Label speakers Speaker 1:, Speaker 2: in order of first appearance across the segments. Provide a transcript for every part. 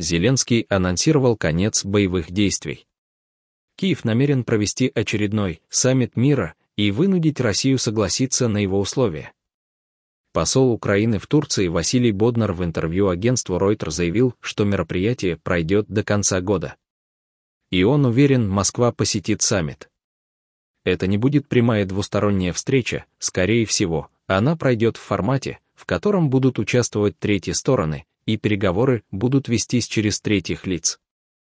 Speaker 1: Зеленский анонсировал конец боевых действий. Киев намерен провести очередной саммит мира и вынудить Россию согласиться на его условия. Посол Украины в Турции Василий Боднар в интервью агентству Reuters заявил, что мероприятие пройдет до конца года. И он уверен, Москва посетит саммит. Это не будет прямая двусторонняя встреча, скорее всего, она пройдет в формате, в котором будут участвовать третьи стороны, и переговоры будут вестись через третьих лиц.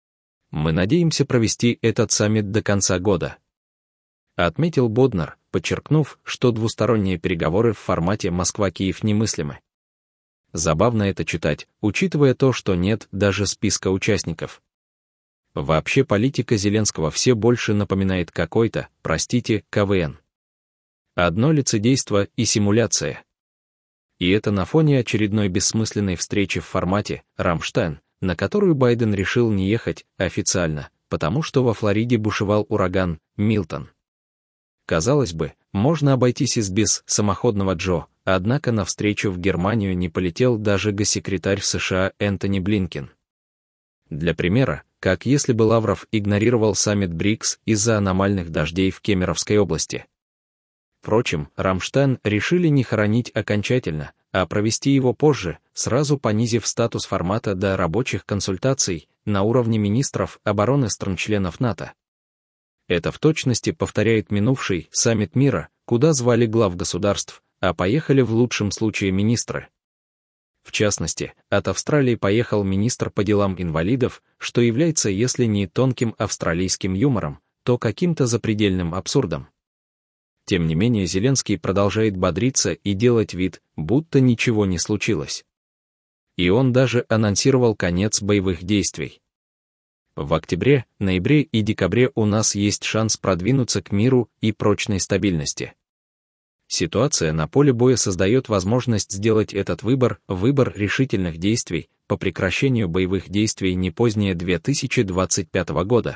Speaker 1: Мы надеемся провести этот саммит до конца года, отметил Боднар, подчеркнув, что двусторонние переговоры в формате Москва-Киев немыслимы. Забавно это читать, учитывая то, что нет даже списка участников. Вообще политика Зеленского все больше напоминает какой-то, простите, КВН. Одно лицедейство и симуляция. И это на фоне очередной бессмысленной встречи в формате «Рамштайн», на которую Байден решил не ехать официально, потому что во Флориде бушевал ураган Милтон. Казалось бы, можно обойтись и без самоходного Джо, однако на встречу в Германию не полетел даже госсекретарь США Энтони Блинкен. Для примера, как если бы Лавров игнорировал саммит БРИКС из-за аномальных дождей в Кемеровской области. Впрочем, Рамштайн решили не хоронить окончательно, а провести его позже, сразу понизив статус формата до рабочих консультаций на уровне министров обороны стран-членов НАТО. Это в точности повторяет минувший саммит мира, куда звали глав государств, а поехали в лучшем случае министры. В частности, от Австралии поехал министр по делам инвалидов, что является, если не тонким австралийским юмором, то каким-то запредельным абсурдом. Тем не менее, Зеленский продолжает бодриться и делать вид, будто ничего не случилось. И он даже анонсировал конец боевых действий. В октябре, ноябре и декабре у нас есть шанс продвинуться к миру и прочной стабильности. Ситуация на поле боя создает возможность сделать этот выбор решительных действий по прекращению боевых действий не позднее 2025 года.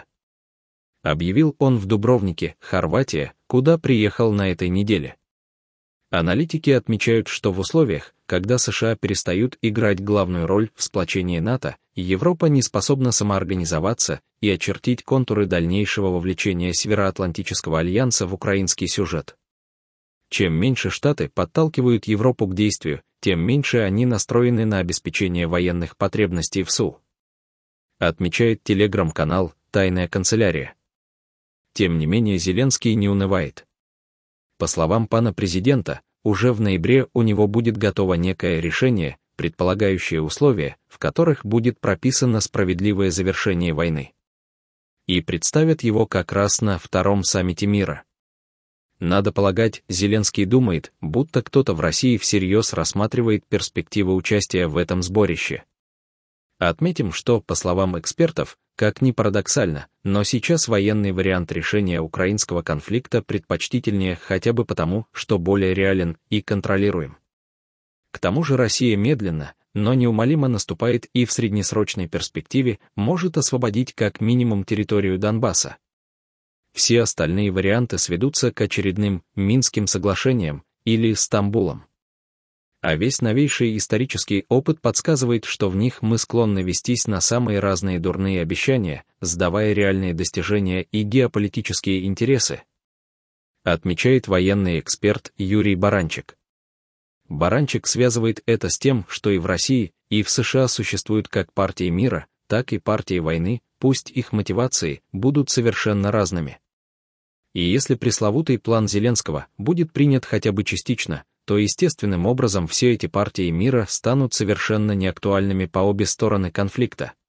Speaker 1: Объявил он в Дубровнике, Хорватия, куда приехал на этой неделе. Аналитики отмечают, что в условиях, когда США перестают играть главную роль в сплочении НАТО, Европа не способна самоорганизоваться и очертить контуры дальнейшего вовлечения Североатлантического альянса в украинский сюжет. Чем меньше Штаты подталкивают Европу к действию, тем меньше они настроены на обеспечение военных потребностей в СУ. Отмечает телеграм-канал «Тайная канцелярия». Тем не менее, Зеленский не унывает. По словам пана президента, уже в ноябре у него будет готово некое решение, предполагающее условия, в которых будет прописано справедливое завершение войны. И представят его как раз на втором саммите мира. Надо полагать, Зеленский думает, будто кто-то в России всерьез рассматривает перспективы участия в этом сборище. Отметим, что, по словам экспертов, как ни парадоксально, но сейчас военный вариант решения украинского конфликта предпочтительнее хотя бы потому, что более реален и контролируем. К тому же Россия медленно, но неумолимо наступает и в среднесрочной перспективе может освободить как минимум территорию Донбасса. Все остальные варианты сведутся к очередным Минским соглашениям или Стамбулом. А весь новейший исторический опыт подсказывает, что в них мы склонны вестись на самые разные дурные обещания, сдавая реальные достижения и геополитические интересы, отмечает военный эксперт Юрий Баранчик. Баранчик связывает это с тем, что и в России, и в США существуют как партии мира, так и партии войны, пусть их мотивации будут совершенно разными. И если пресловутый план Зеленского будет принят хотя бы частично, то естественным образом все эти партии мира станут совершенно неактуальными по обе стороны конфликта.